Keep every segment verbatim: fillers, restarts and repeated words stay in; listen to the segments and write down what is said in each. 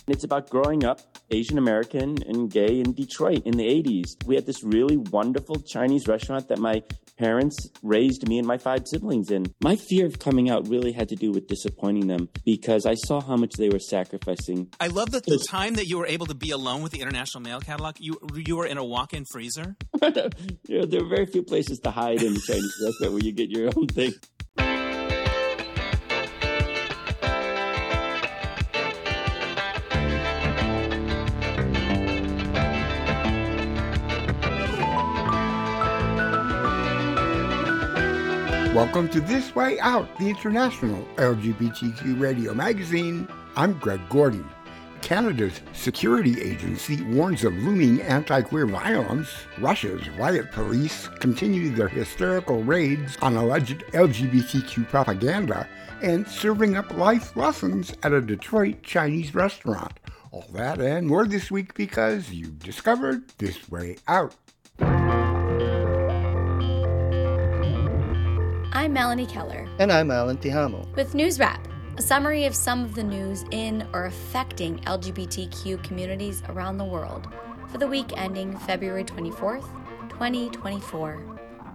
It's about growing up Asian American and gay in Detroit in the eighties. We had this really wonderful Chinese restaurant that my parents raised me and my five siblings in. My fear of coming out really had to do with disappointing them because I saw how much they were sacrificing. I love that the time that you were able to be alone with the International Mail Catalog, you you were in a walk-in freezer. You know, there are very few places to hide in a Chinese restaurant where you get your own thing. Welcome to This Way Out, the international L G B T Q radio magazine. I'm Greg Gordon. Canada's security agency warns of looming anti-queer violence. Russia's riot police continue their hysterical raids on alleged L G B T Q propaganda and serving up life lessons at a Detroit Chinese restaurant. All that and more this week because you've discovered This Way Out. I'm Melanie Keller. And I'm Alan Tijamo. With News Wrap, a summary of some of the news in or affecting L G B T Q communities around the world for the week ending February twenty-fourth, twenty twenty-four.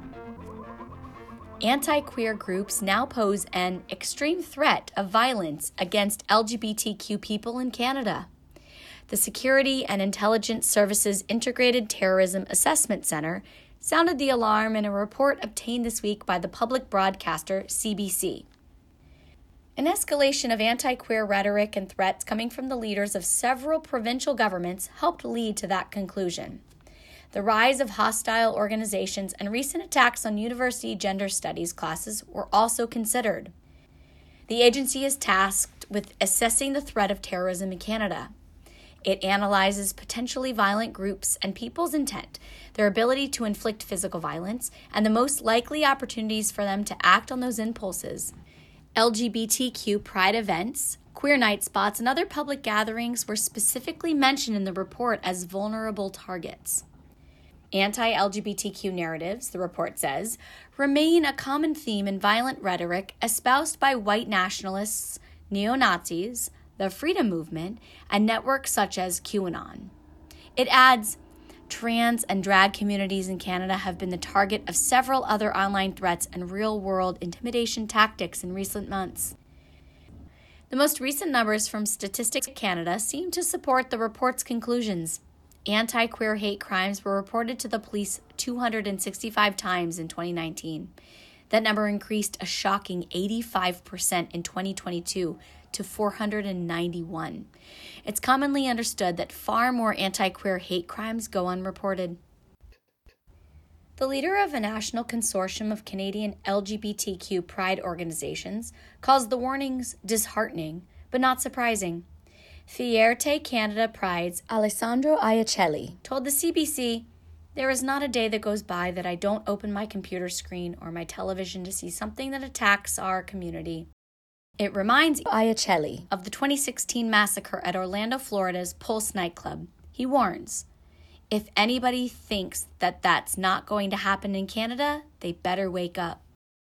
Anti-queer groups now pose an extreme threat of violence against L G B T Q people in Canada. The Security and Intelligence Services Integrated Terrorism Assessment Center sounded the alarm in a report obtained this week by the public broadcaster C B C. An escalation of anti-queer rhetoric and threats coming from the leaders of several provincial governments helped lead to that conclusion. The rise of hostile organizations and recent attacks on university gender studies classes were also considered. The agency is tasked with assessing the threat of terrorism in Canada. It analyzes potentially violent groups and people's intent, their ability to inflict physical violence, and the most likely opportunities for them to act on those impulses. L G B T Q pride events, queer night spots, and other public gatherings were specifically mentioned in the report as vulnerable targets. Anti-L G B T Q narratives, the report says, remain a common theme in violent rhetoric espoused by white nationalists, neo-Nazis, the Freedom Movement, and networks such as QAnon. It adds, trans and drag communities in Canada have been the target of several other online threats and real-world intimidation tactics in recent months. The most recent numbers from Statistics Canada seem to support the report's conclusions. Anti-queer hate crimes were reported to the police two hundred sixty-five times in twenty nineteen. That number increased a shocking eighty-five percent in twenty twenty-two to four hundred ninety-one. It's commonly understood that far more anti-queer hate crimes go unreported. The leader of a national consortium of Canadian L G B T Q pride organizations calls the warnings disheartening, but not surprising. Fierté Canada Pride's Alessandro Iacelli told the C B C, "There is not a day that goes by that I don't open my computer screen or my television to see something that attacks our community." It reminds Iacelli of the twenty sixteen massacre at Orlando, Florida's Pulse nightclub. He warns, if anybody thinks that that's not going to happen in Canada, they better wake up.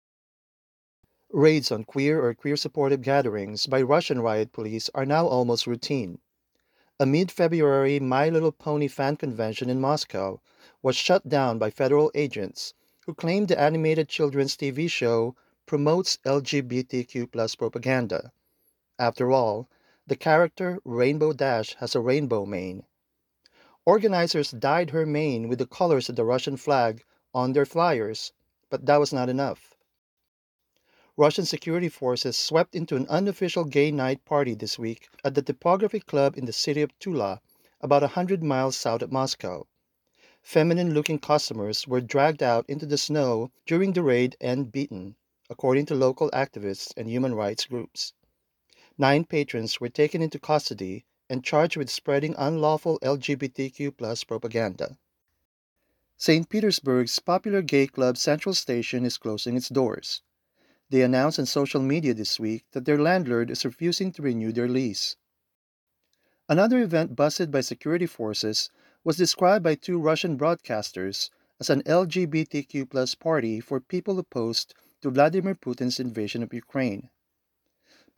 Raids on queer or queer-supportive gatherings by Russian riot police are now almost routine. A mid-February My Little Pony fan convention in Moscow was shut down by federal agents who claimed the animated children's T V show promotes L G B T Q plus propaganda. After all, the character Rainbow Dash has a rainbow mane. Organizers dyed her mane with the colors of the Russian flag on their flyers, but that was not enough. Russian security forces swept into an unofficial gay night party this week at the Typography Club in the city of Tula, about one hundred miles south of Moscow. Feminine-looking customers were dragged out into the snow during the raid and beaten, according to local activists and human rights groups. Nine patrons were taken into custody and charged with spreading unlawful L G B T Q plus propaganda. Saint Petersburg's popular gay club Central Station is closing its doors. They announced on social media this week that their landlord is refusing to renew their lease. Another event busted by security forces was described by two Russian broadcasters as an L G B T Q plus party for people opposed to Vladimir Putin's invasion of Ukraine.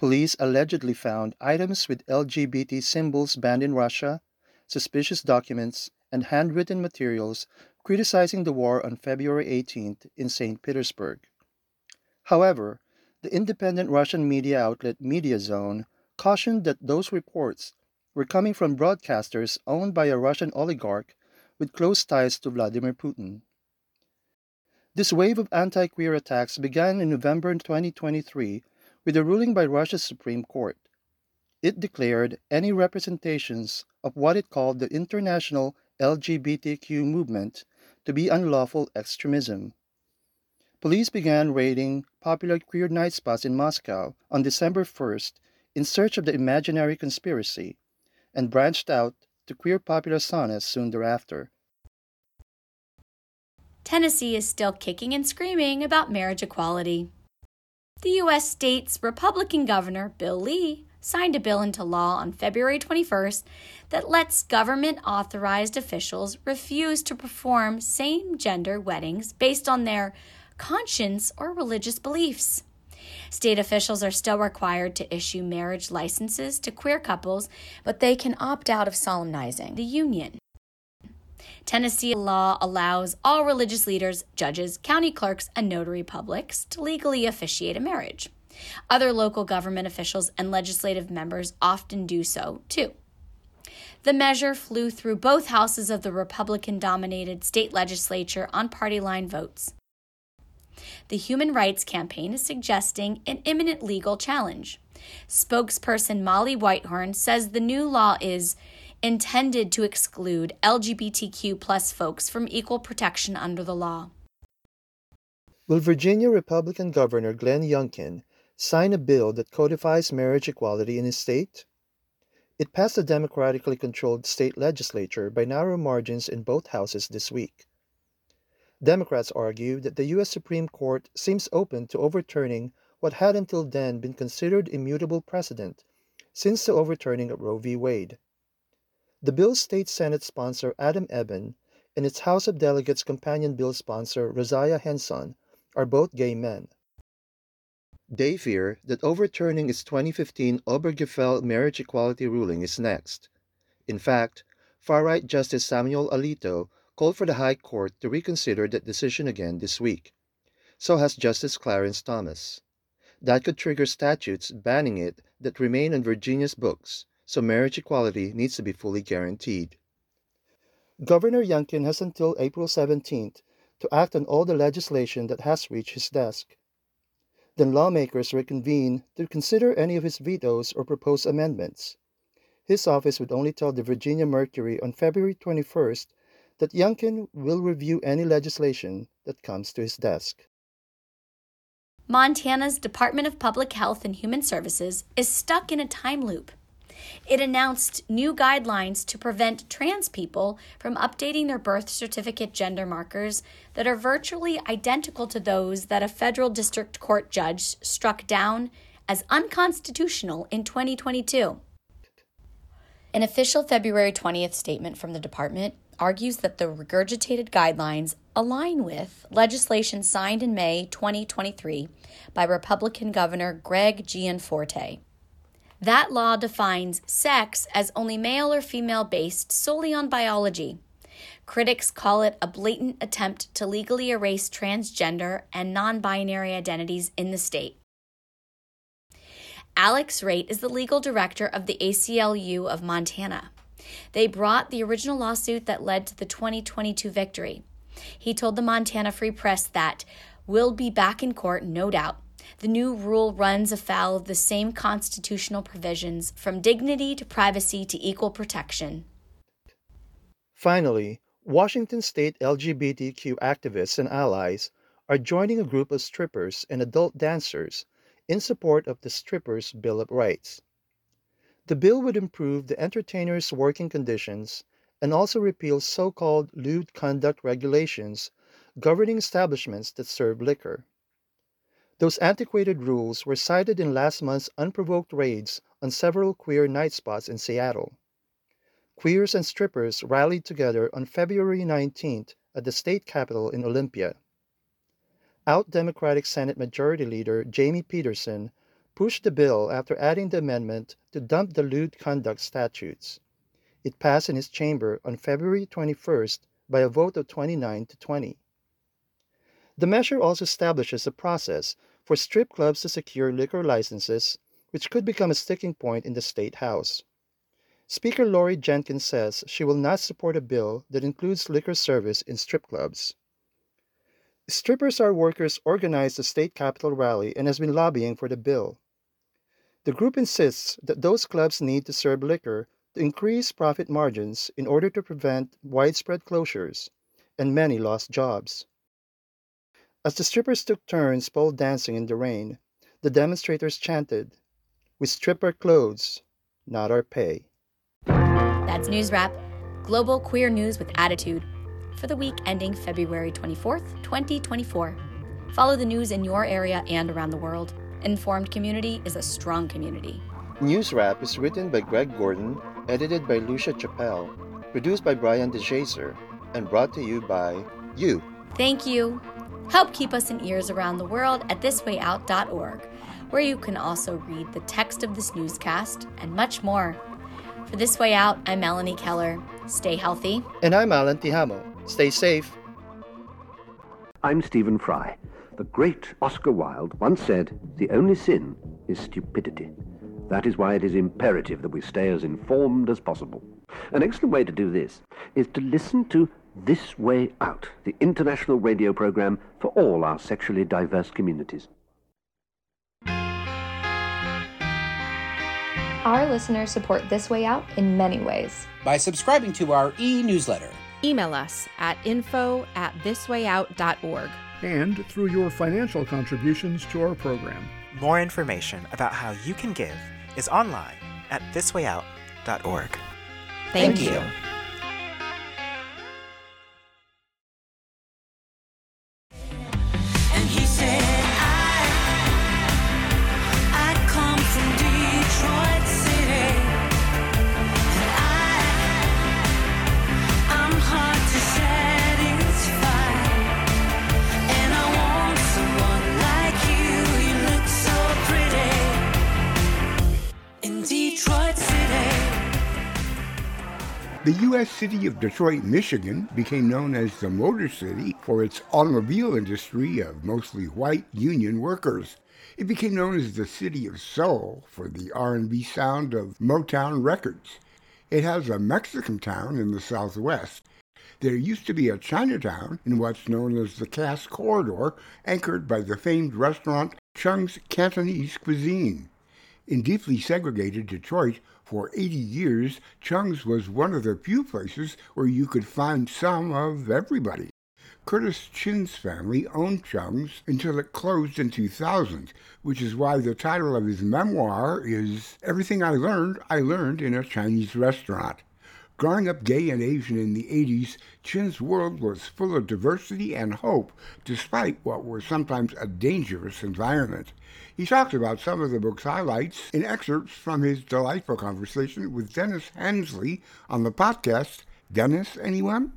Police allegedly found items with L G B T symbols banned in Russia, suspicious documents, and handwritten materials criticizing the war on February eighteenth in Saint Petersburg. However, the independent Russian media outlet MediaZone cautioned that those reports were coming from broadcasters owned by a Russian oligarch with close ties to Vladimir Putin. This wave of anti-queer attacks began in November twenty twenty-three with a ruling by Russia's Supreme Court. It declared any representations of what it called the international L G B T Q movement to be unlawful extremism. Police began raiding popular queer night spots in Moscow on December first in search of the imaginary conspiracy, and branched out to queer popular saunas soon thereafter. Tennessee is still kicking and screaming about marriage equality. The U S state's Republican governor, Bill Lee, signed a bill into law on February twenty-first that lets government-authorized officials refuse to perform same-gender weddings based on their conscience or religious beliefs. State officials are still required to issue marriage licenses to queer couples, but they can opt out of solemnizing the union. Tennessee law allows all religious leaders, judges, county clerks, and notary publics to legally officiate a marriage. Other local government officials and legislative members often do so, too. The measure flew through both houses of the Republican-dominated state legislature on party-line votes. The Human Rights Campaign is suggesting an imminent legal challenge. Spokesperson Molly Whitehorn says the new law is intended to exclude L G B T Q plus folks from equal protection under the law. Will Virginia Republican Governor Glenn Youngkin sign a bill that codifies marriage equality in his state? It passed the democratically controlled state legislature by narrow margins in both houses this week. Democrats argue that the U S Supreme Court seems open to overturning what had until then been considered immutable precedent since the overturning of Roe v. Wade. The bill's state Senate sponsor Adam Eban and its House of Delegates companion bill sponsor Rosia Henson are both gay men. They fear that overturning its twenty fifteen Obergefell marriage equality ruling is next. In fact, far-right Justice Samuel Alito called for the High Court to reconsider that decision again this week. So has Justice Clarence Thomas. That could trigger statutes banning it that remain on Virginia's books, so marriage equality needs to be fully guaranteed. Governor Youngkin has until April seventeenth to act on all the legislation that has reached his desk. Then lawmakers reconvene to consider any of his vetoes or proposed amendments. His office would only tell the Virginia Mercury on February twenty-first that Youngkin will review any legislation that comes to his desk. Montana's Department of Public Health and Human Services is stuck in a time loop. It announced new guidelines to prevent trans people from updating their birth certificate gender markers that are virtually identical to those that a federal district court judge struck down as unconstitutional in twenty twenty-two. An official February twentieth statement from the department argues that the regurgitated guidelines align with legislation signed in May twenty twenty-three by Republican Governor Greg Gianforte. That law defines sex as only male or female based solely on biology. Critics call it a blatant attempt to legally erase transgender and non-binary identities in the state. Alex Raitt is the legal director of the A C L U of Montana. They brought the original lawsuit that led to the twenty twenty-two victory. He told the Montana Free Press that, "We'll be back in court, no doubt. The new rule runs afoul of the same constitutional provisions, from dignity to privacy to equal protection." Finally, Washington state L G B T Q activists and allies are joining a group of strippers and adult dancers in support of the Strippers' Bill of Rights. The bill would improve the entertainers' working conditions and also repeal so-called lewd conduct regulations governing establishments that serve liquor. Those antiquated rules were cited in last month's unprovoked raids on several queer night spots in Seattle. Queers and strippers rallied together on February nineteenth at the state capitol in Olympia. Out Democratic Senate Majority Leader Jamie Peterson pushed the bill after adding the amendment to dump the lewd conduct statutes. It passed in his chamber on February twenty-first by a vote of twenty-nine to twenty. The measure also establishes a process for strip clubs to secure liquor licenses, which could become a sticking point in the State House. Speaker Lori Jenkins says she will not support a bill that includes liquor service in strip clubs. Strippers Are Workers organized the state capitol rally and has been lobbying for the bill. The group insists that those clubs need to serve liquor to increase profit margins in order to prevent widespread closures, and many lost jobs. As the strippers took turns pole dancing in the rain, the demonstrators chanted, "We strip our clothes, not our pay." That's News Wrap, global queer news with attitude, for the week ending February twenty-fourth, twenty twenty-four. Follow the news in your area and around the world. An informed community is a strong community. News Wrap is written by Greg Gordon, edited by Lucia Chappelle, produced by Brian DeJazer, and brought to you by you. Thank you. Help keep us in ears around the world at this way out dot org, where you can also read the text of this newscast and much more. For This Way Out, I'm Melanie Keller. Stay healthy. And I'm Alan Tijamo. Stay safe. I'm Stephen Fry. The great Oscar Wilde once said, "The only sin is stupidity." That is why it is imperative that we stay as informed as possible. An excellent way to do this is to listen to This Way Out, the international radio program for all our sexually diverse communities. Our listeners support This Way Out in many ways. By subscribing to our e-newsletter. Email us at info at this way out dot org. And through your financial contributions to our program. More information about how you can give is online at this way out dot org. Thank, Thank you. you. And he said, I, I come from Detroit City. And I, I'm hard to satisfy. And I want someone like you. You look so pretty in Detroit City. The U S city of Detroit, Michigan became known as the Motor City for its automobile industry of mostly white union workers. It became known as the City of Soul for the R and B sound of Motown Records. It has a Mexican town in the southwest. There used to be a Chinatown in what's known as the Cass Corridor, anchored by the famed restaurant Chung's Cantonese Cuisine. In deeply segregated Detroit, for eighty years, Chung's was one of the few places where you could find some of everybody. Curtis Chin's family owned Chung's until it closed in two thousand, which is why the title of his memoir is Everything I Learned, I Learned in a Chinese Restaurant. Growing up gay and Asian in the eighties, Chin's world was full of diversity and hope, despite what was sometimes a dangerous environment. He talks about some of the book's highlights in excerpts from his delightful conversation with Dennis Hensley on the podcast. Dennis, anyone?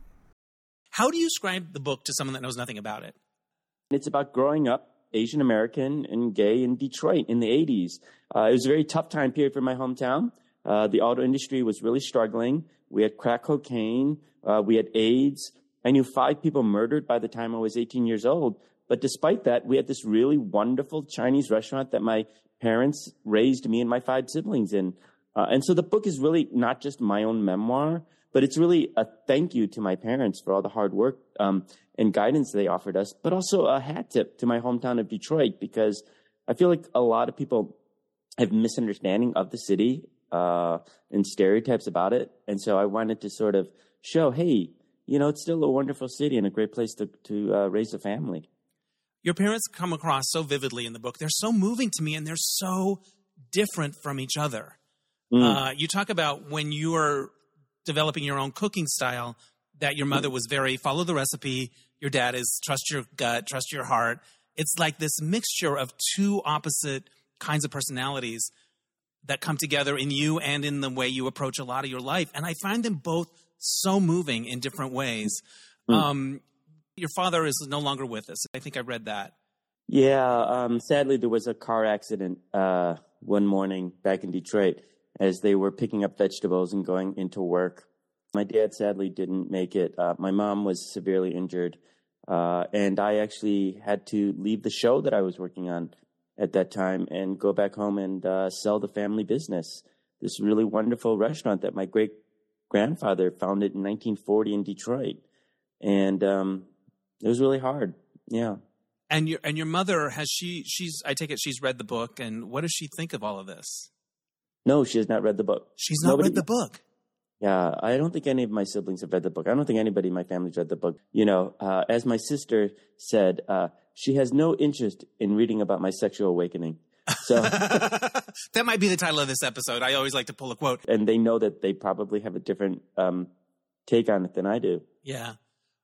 How do you describe the book to someone that knows nothing about it? It's about growing up Asian American and gay in Detroit in the eighties. Uh, it was a very tough time period for my hometown. Uh, the auto industry was really struggling. We had crack cocaine. Uh, we had AIDS. I knew five people murdered by the time I was eighteen years old. But despite that, we had this really wonderful Chinese restaurant that my parents raised me and my five siblings in. Uh, and so the book is really not just my own memoir, but it's really a thank you to my parents for all the hard work um, and guidance they offered us, but also a hat tip to my hometown of Detroit, because I feel like a lot of people have misunderstanding of the city uh, and stereotypes about it. And so I wanted to sort of show, hey, you know, it's still a wonderful city and a great place to, to uh, raise a family. Your parents come across so vividly in the book. They're so moving to me, and they're so different from each other. Mm. Uh, you talk about when you were developing your own cooking style, that your mother was very follow the recipe. Your dad is trust your gut, trust your heart. It's like this mixture of two opposite kinds of personalities that come together in you and in the way you approach a lot of your life. And I find them both so moving in different ways. Mm. Um, Your father is no longer with us. I think I read that. Yeah, um, sadly, there was a car accident uh, one morning back in Detroit as they were picking up vegetables and going into work. My dad sadly didn't make it. Uh, my mom was severely injured, uh, and I actually had to leave the show that I was working on at that time and go back home and uh, sell the family business, this really wonderful restaurant that my great-grandfather founded in nineteen forty in Detroit. And um, it was really hard, yeah. And your and your mother, has she, she's, I take it she's read the book, and what does she think of all of this? No, she has not read the book. She's not Nobody, read the book? Yeah, I don't think any of my siblings have read the book. I don't think anybody in my family's read the book. You know, uh, as my sister said, uh, she has no interest in reading about my sexual awakening. So that might be the title of this episode. I always like to pull a quote. And they know that they probably have a different um, take on it than I do. Yeah.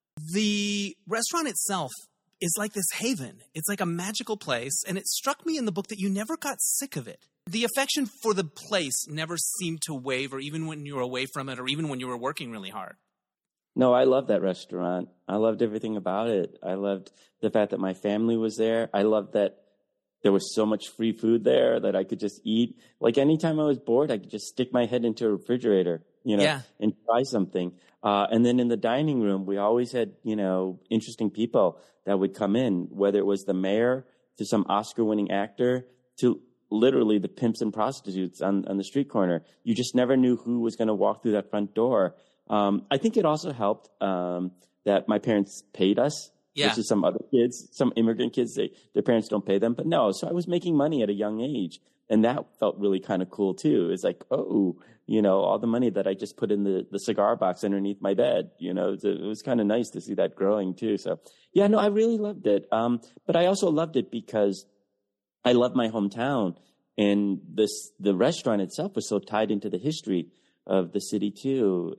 The restaurant itself is like this haven. It's like a magical place. And it struck me in the book that you never got sick of it. The affection for the place never seemed to waver, even when you were away from it or even when you were working really hard. No, I loved that restaurant. I loved everything about it. I loved the fact that my family was there. I loved that there was so much free food there that I could just eat. Like anytime I was bored, I could just stick my head into a refrigerator, you know, yeah. and try something. Uh, and then in the dining room, we always had, you know, interesting people that would come in, whether it was the mayor to some Oscar-winning actor to literally the pimps and prostitutes on, on the street corner. You just never knew who was going to walk through that front door. Um, I think it also helped um, that my parents paid us. Yeah. Versus some other kids, some immigrant kids, they, their parents don't pay them. But no, so I was making money at a young age. And that felt really kind of cool, too. It's like, oh, you know, all the money that I just put in the, the cigar box underneath my bed, you know, it, it was kind of nice to see that growing, too. So, yeah, no, I really loved it. Um, but I also loved it because I love my hometown. And this the restaurant itself was so tied into the history of the city, too.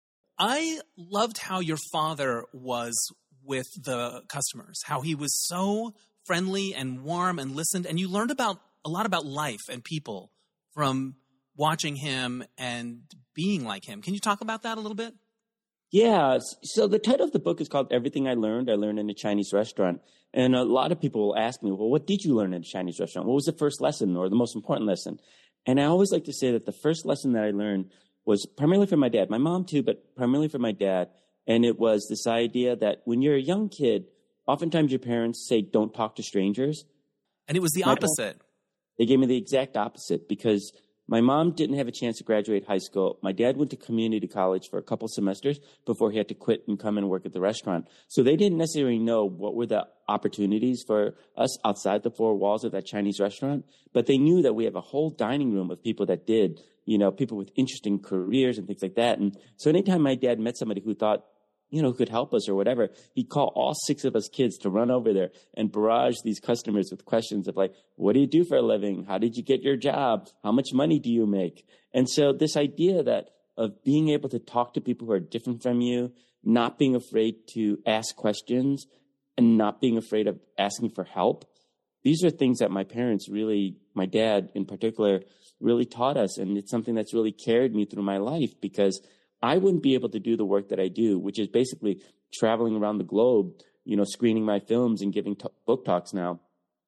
I loved how your father was with the customers, how he was so friendly and warm and listened. And you learned about a lot about life and people from watching him and being like him. Can you talk about that a little bit? Yeah. So the title of the book is called Everything I Learned, I Learned in a Chinese Restaurant. And a lot of people will ask me, well, what did you learn in a Chinese restaurant? What was the first lesson or the most important lesson? And I always like to say that the first lesson that I learned was primarily from my dad, my mom too, but primarily from my dad. And it was this idea that when you're a young kid, oftentimes your parents say, don't talk to strangers. And it was the my opposite. Parents, they gave me the exact opposite because my mom didn't have a chance to graduate high school. My dad went to community college for a couple semesters before he had to quit and come and work at the restaurant. So they didn't necessarily know what were the opportunities for us outside the four walls of that Chinese restaurant. But they knew that we have a whole dining room of people that did, you know, people with interesting careers and things like that. And so anytime my dad met somebody who thought, you know, who could help us or whatever, he'd call all six of us kids to run over there and barrage these customers with questions of like, what do you do for a living? How did you get your job? How much money do you make? And so this idea that of being able to talk to people who are different from you, not being afraid to ask questions and not being afraid of asking for help. These are things that my parents really, my dad in particular, really taught us. And it's something that's really carried me through my life because I wouldn't be able to do the work that I do, which is basically traveling around the globe, you know, screening my films and giving t- book talks now,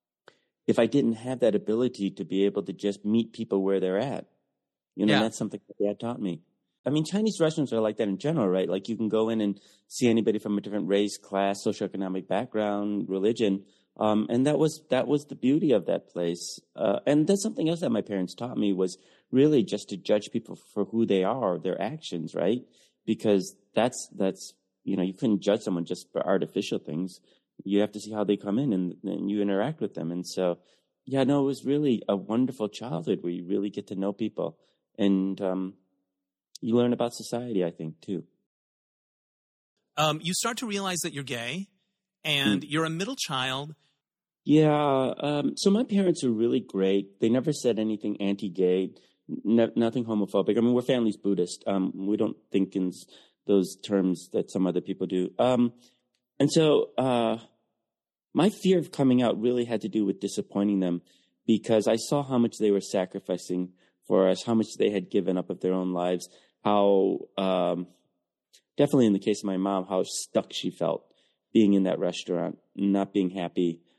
if I didn't have that ability to be able to just meet people where they're at. You know, yeah. That's something that Dad taught me. I mean, Chinese restaurants are like that in general, right? Like you can go in and see anybody from a different race, class, socioeconomic background, religion. Um, and that was that was the beauty of that place. Uh, and that's something else that my parents taught me was really just to judge people for who they are, their actions, right? Because that's, that's you know, you couldn't judge someone just for artificial things. You have to see how they come in and, and you interact with them. And so, yeah, no, it was really a wonderful childhood where you really get to know people. And um, you learn about society, I think, too. Um, you start to realize that you're gay and mm. you're a middle child. Yeah. Um, so my parents are really great. They never said anything anti-gay, n- nothing homophobic. I mean, we're family's Buddhist. Um, we don't think in those terms that some other people do. Um, and so uh, my fear of coming out really had to do with disappointing them because I saw how much they were sacrificing for us, how much they had given up of their own lives, how um, definitely in the case of my mom, how stuck she felt being in that restaurant, not being happy.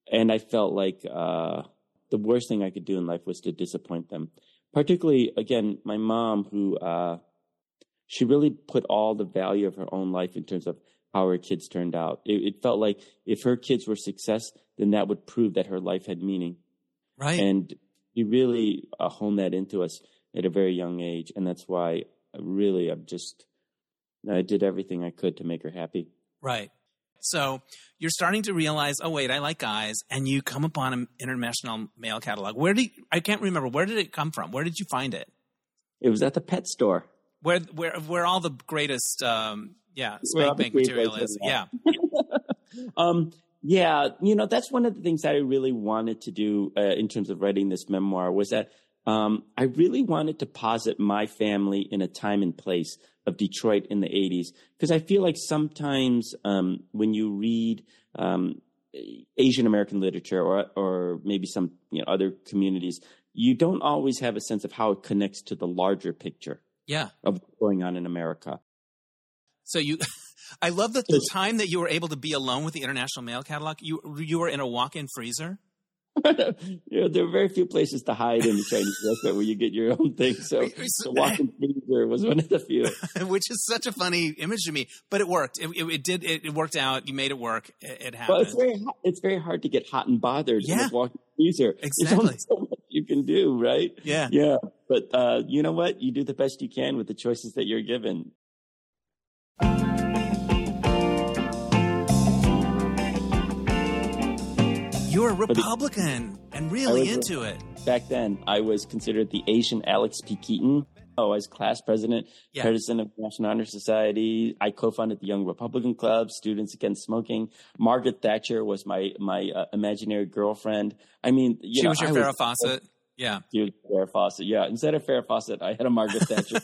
and I felt like uh, the worst thing I could do in life was to disappoint them. Particularly, again, my mom, who uh, she really put all the value of her own life in terms of how her kids turned out. It, it felt like if her kids were success, then that would prove that her life had meaning. Right. And he really uh, honed that into us at a very young age. And that's why I really, I'm just, I did everything I could to make her happy. Right. So you're starting to realize, oh, wait, I like guys. And you come upon an international male catalog. Where did, I can't remember. Where did it come from? Where did you find it? It was at the pet store. Where, where, where all the greatest, um, yeah, spank bank material is. Yeah. um, yeah. You know, that's one of the things that I really wanted to do uh, in terms of writing this memoir was that um, I really wanted to posit my family in a time and place of Detroit in the eighties. Because I feel like sometimes um, when you read um, Asian American literature or, or maybe some you know, other communities, you don't always have a sense of how it connects to the larger picture. Yeah. Of what's going on in America. So you, I love that the time that you were able to be alone with the International Mail Catalog, you you were in a walk-in freezer? Yeah, there are very few places to hide in the Chinese restaurant where you get your own thing. So the walk-in freezer was one of the few. Which is such a funny image to me, but it worked. It, it, it did. It, it worked out. You made it work. It, it happened. Well, it's very it's very hard to get hot and bothered yeah. in a walk-in freezer. Exactly. There's only so much you can do, right? Yeah. Yeah. But uh, you know what? You do the best you can with the choices that you're given. You're a Republican and really was, into it. Back then, I was considered the Asian Alex P. Keaton. Oh, I was class president, yeah. president of the National Honor Society. I co-founded the Young Republican Club, Students Against Smoking. Margaret Thatcher was my my uh, imaginary girlfriend. I mean, you she know, was your I Farrah was, Fawcett. Yeah. Dude, Farrah Fawcett. Yeah. Instead of Farrah Fawcett, I had a Margaret Thatcher.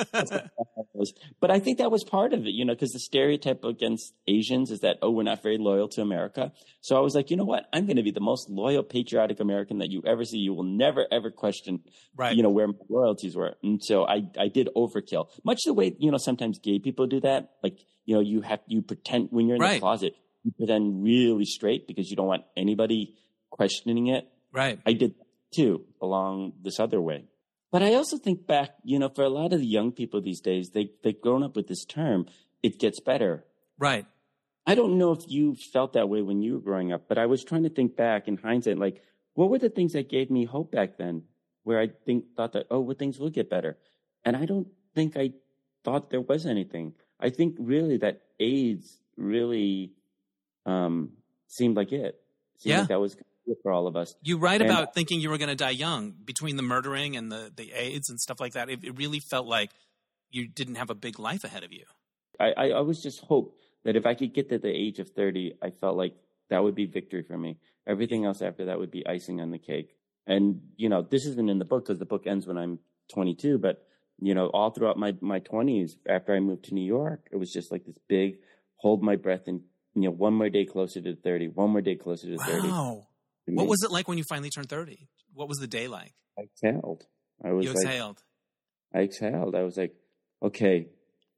But I think that was part of it, you know, because the stereotype against Asians is that, oh, we're not very loyal to America. So I was like, you know what? I'm going to be the most loyal, patriotic American that you ever see. You will never, ever question, right. you know, where my loyalties were. And so I, I did overkill. Much the way, you know, sometimes gay people do that. Like, you know, you have, you pretend when you're in right. the closet, you pretend really straight because you don't want anybody questioning it. Right. I did too, along this other way. But I also think back, you know, for a lot of the young people these days, they, they've grown up with this term, it gets better. Right. I don't know if you felt that way when you were growing up, but I was trying to think back in hindsight, like, what were the things that gave me hope back then, where I think thought that, oh, well, things will get better. And I don't think I thought there was anything. I think really that AIDS really um, seemed like it. Seemed yeah. like that was for all of us. You write and, about thinking you were going to die young between the murdering and the, the AIDS and stuff like that. It, it really felt like you didn't have a big life ahead of you. I, I always just hoped that if I could get to the age of thirty, I felt like that would be victory for me. Everything else after that would be icing on the cake. And, you know, this isn't in the book because the book ends when I'm twenty-two, but, you know, all throughout my, my twenties, after I moved to New York, it was just like this big hold my breath and, you know, one more day closer to thirty, one more day closer to thirty. Wow. What was it like when you finally turned thirty? What was the day like? I exhaled. I was you exhaled. Like, I exhaled. I was like, okay,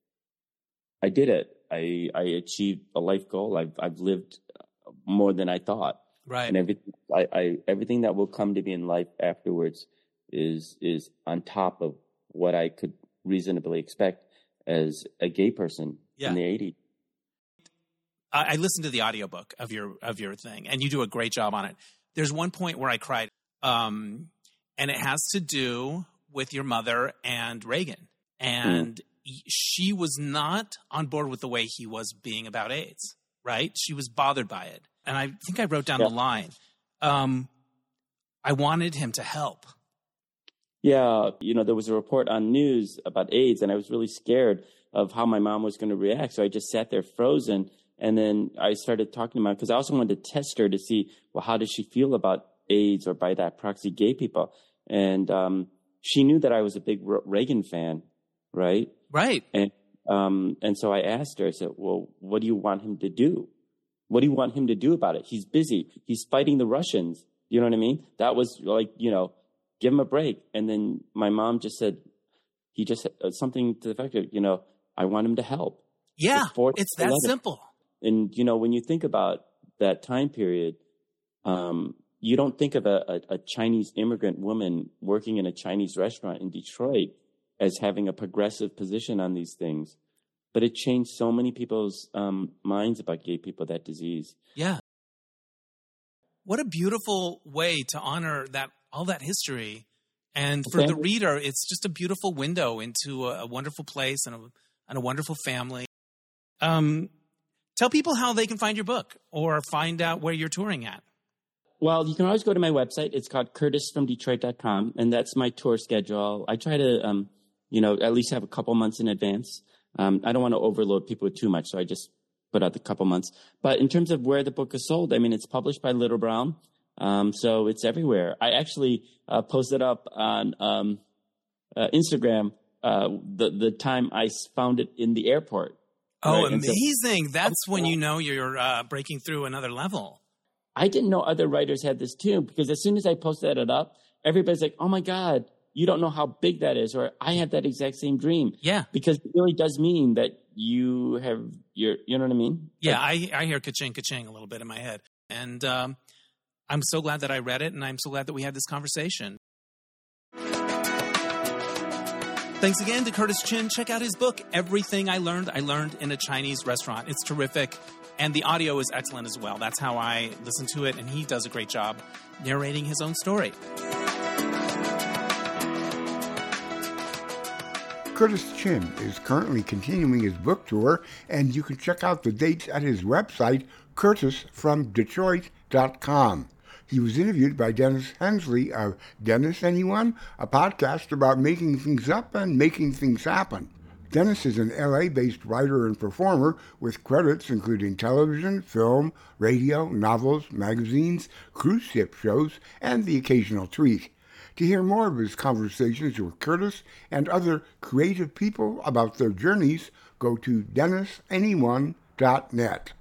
I did it. I I achieved a life goal. I've I've lived more than I thought. Right. And everything I, I everything that will come to me in life afterwards is is on top of what I could reasonably expect as a gay person yeah. in the eighties. I listened to the audiobook of your of your thing, and you do a great job on it. There's one point where I cried, um, and it has to do with your mother and Reagan. And mm. she was not on board with the way he was being about AIDS, right? She was bothered by it. And I think I wrote down yeah. the line, um, I wanted him to help. Yeah, you know, there was a report on news about AIDS, and I was really scared of how my mom was going to react. So I just sat there frozen. And then I started talking to my, because I also wanted to test her to see, well, how does she feel about AIDS or by that proxy gay people? And um, she knew that I was a big Reagan fan, right? Right. And um, and so I asked her, I said, well, what do you want him to do? What do you want him to do about it? He's busy. He's fighting the Russians. You know what I mean? That was like, you know, give him a break. And then my mom just said, he just said something to the effect of, you know, I want him to help. Yeah, it's that simple. And, you know, when you think about that time period, Um, you don't think of a, a, a Chinese immigrant woman working in a Chinese restaurant in Detroit as having a progressive position on these things. But it changed so many people's um, minds about gay people, that disease. Yeah. What a beautiful way to honor that all that history. And for the reader, it's just a beautiful window into a, a wonderful place and a, and a wonderful family. Um, tell people how they can find your book or find out where you're touring at. Well, you can always go to my website. It's called curtis from detroit dot com, and that's my tour schedule. I try to, um, you know, at least have a couple months in advance. Um, I don't want to overload people with too much, so I just put out the couple months. But in terms of where the book is sold, I mean, it's published by Little Brown, um, so it's everywhere. I actually uh, posted up on um, uh, Instagram uh, the the time I found it in the airport. Oh, right? amazing! So, that's when you know you're uh, breaking through another level. I didn't know other writers had this too, because as soon as I posted it up, everybody's like, oh my God, you don't know how big that is. Or I had that exact same dream. Yeah. Because it really does mean that you have your, you know what I mean? Yeah, like, I, I hear ka-ching, ka-ching a little bit in my head. And um, I'm so glad that I read it, and I'm so glad that we had this conversation. Thanks again to Curtis Chin. Check out his book, Everything I Learned, I Learned in a Chinese Restaurant. It's terrific. And the audio is excellent as well. That's how I listen to it, and he does a great job narrating his own story. Curtis Chin is currently continuing his book tour, and you can check out the dates at his website, curtis from detroit dot com. He was interviewed by Dennis Hensley of Dennis Anyone, a podcast about making things up and making things happen. Dennis is an L A-based writer and performer with credits including television, film, radio, novels, magazines, cruise ship shows, and the occasional tweet. To hear more of his conversations with Curtis and other creative people about their journeys, go to dennis anyone dot net.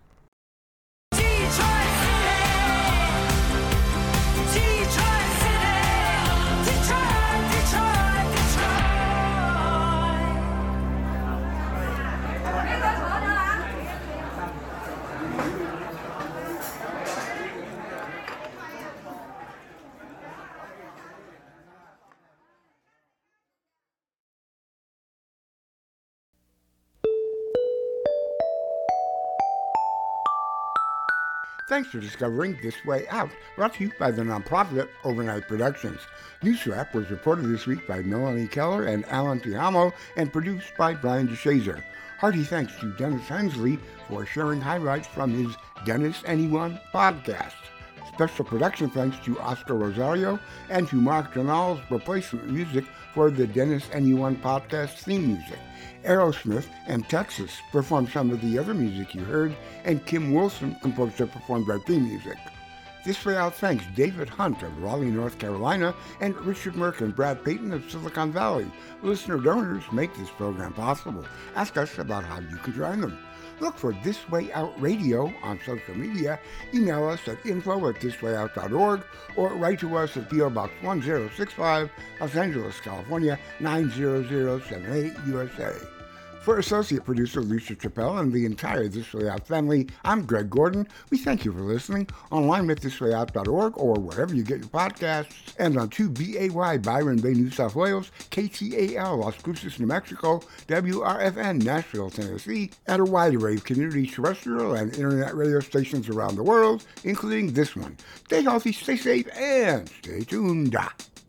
Thanks for discovering This Way Out, brought to you by the nonprofit Overnight Productions. News Wrap was reported this week by Melanie Keller and Alan Tiamo and produced by Brian DeShazer. Hearty thanks to Dennis Hensley for sharing highlights from his Dennis Anyone podcast. Special production thanks to Oscar Rosario and to Mark Janal's replacement music for the Dennis Anyone podcast theme music. Aerosmith and Texas performed some of the other music you heard, and Kim Wilson composed and performed our theme music. This Way Out thanks David Hunt of Raleigh, North Carolina, and Richard Merck and Brad Payton of Silicon Valley. Listener donors make this program possible. Ask us about how you can join them. Look for This Way Out Radio on social media. Email us at info at this way out dot org or write to us at P O Box one zero six five, Los Angeles, California, nine zero zero seven eight, U S A. For associate producer Lisa Chappelle and the entire This Way Out family, I'm Greg Gordon. We thank you for listening online at this way out dot org or wherever you get your podcasts, and on two B A Y Byron Bay, New South Wales, K T A L Las Cruces, New Mexico, W R F N Nashville, Tennessee, and a wide array of community terrestrial and internet radio stations around the world, including this one. Stay healthy, stay safe, and stay tuned.